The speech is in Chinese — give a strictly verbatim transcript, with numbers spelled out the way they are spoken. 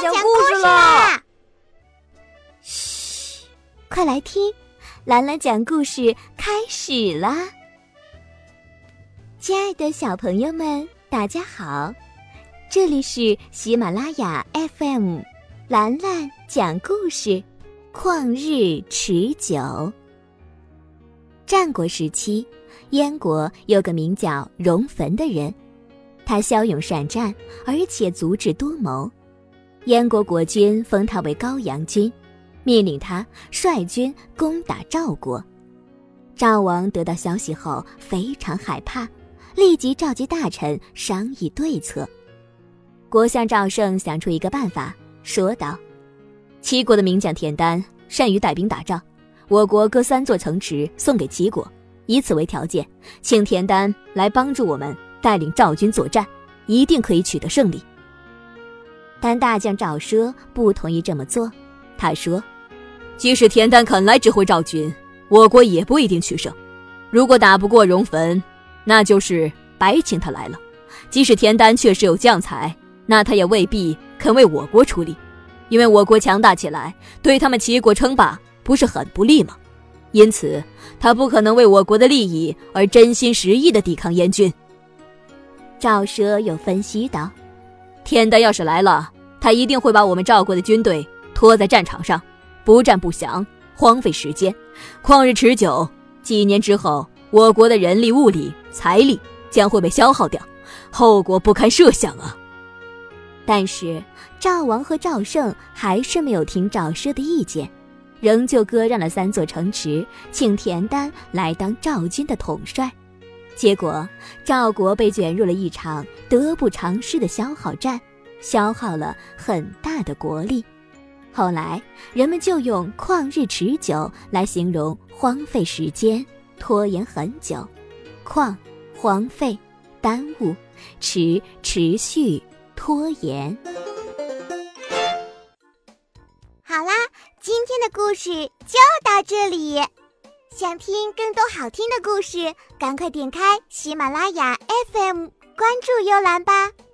讲故事啦！ 嘘，快来听，兰兰讲故事开始啦！亲爱的小朋友们，大家好，这里是喜马拉雅 F M， 兰兰讲故事，旷日持久。战国时期，燕国有个名叫荣坟的人，他骁勇善战，而且足智多谋。燕国国君封他为高阳君，命令他率军攻打赵国。赵王得到消息后非常害怕，立即召集大臣商议对策。国相赵胜想出一个办法，说道：齐国的名将田丹善于带兵打仗，我国割三座城池送给齐国，以此为条件，请田丹来帮助我们带领赵军作战，一定可以取得胜利。但大将赵奢不同意这么做，他说：即使田丹肯来指挥赵军，我国也不一定取胜。如果打不过荣坟，那就是白请他来了。即使田丹确实有将才，那他也未必肯为我国出力，因为我国强大起来，对他们齐国称霸不是很不利吗？因此他不可能为我国的利益而真心实意地抵抗燕军。赵奢又分析道：田丹要是来了，他一定会把我们赵国的军队拖在战场上，不战不降，荒废时间，旷日持久。几年之后，我国的人力物力财力将会被消耗掉，后果不堪设想啊。但是赵王和赵胜还是没有听赵奢的意见，仍旧割让了三座城池，请田丹来当赵军的统帅。结果赵国被卷入了一场得不偿失的消耗战，消耗了很大的国力。后来人们就用旷日持久来形容荒废时间，拖延很久。旷，荒废，耽误；持，持续，拖延。 好啦，今天的故事就到这里。想听更多好听的故事，赶快点开喜马拉雅 F M， 关注幽兰吧。